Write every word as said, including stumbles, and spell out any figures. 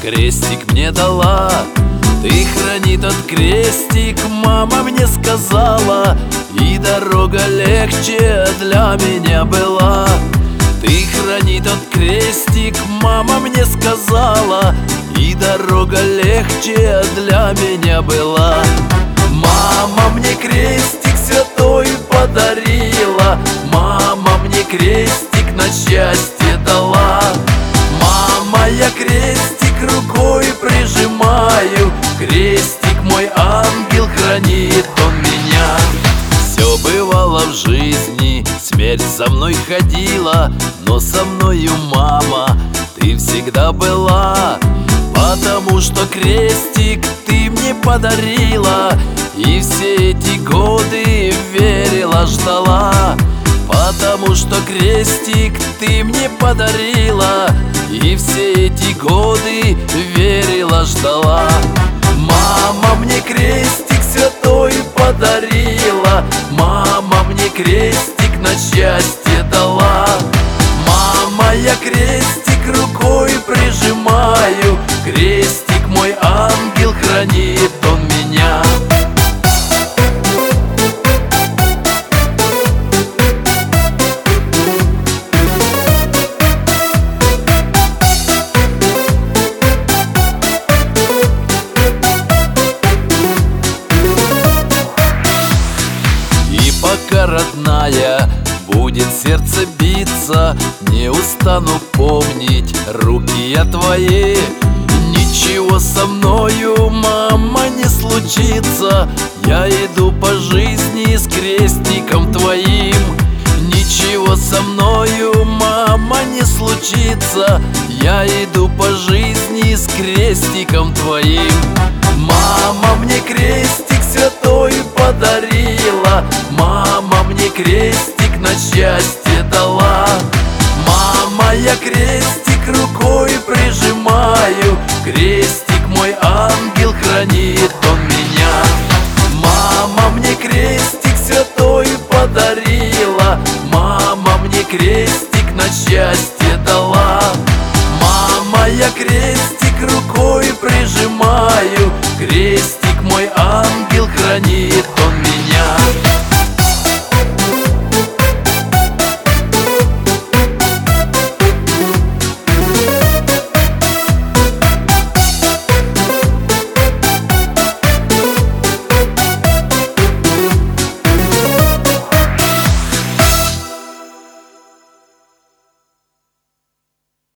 крестик мне дала. Ты храни тот крестик, мама мне сказала, и дорога легче для меня была. Ты храни тот крестик, мама мне сказала, и дорога легче для меня была. Мама мне крестик святой подарила, мама мне крестик на счастье дала. Мама, я крестик рукой прижимаю, крестик мой ангел, хранит он меня. Все бывало в жизни, смерть за мной ходила, но со мною, мама, ты всегда была. Потому что крестик ты мне подарила, и все эти годы верила, ждала. Потому что крестик ты мне подарила, и все эти годы верила, ждала. Мама мне крестик святой подарила, мама мне крестик на счастье дала. Мама, я крестик рукой прижимаю, крестик мой ангел, хранит он меня. И пока, родная, будет сердце биться, не устану помнить руки я твои. Ничего со мною, мама, не случится, я иду по жизни с крестиком твоим. Ничего со мною, мама, не случится, я иду по жизни с крестиком твоим. Мама мне крестик святой подарила, мама мне крестик на счастье дала. Мама, я крестик рукой прижимаю, крестик мой ангел, хранит он меня. Мама мне крестик святой подарила, мама мне крестик на счастье дала. Мама, я крестик рукой прижимаю, крестик мой ангел, хранит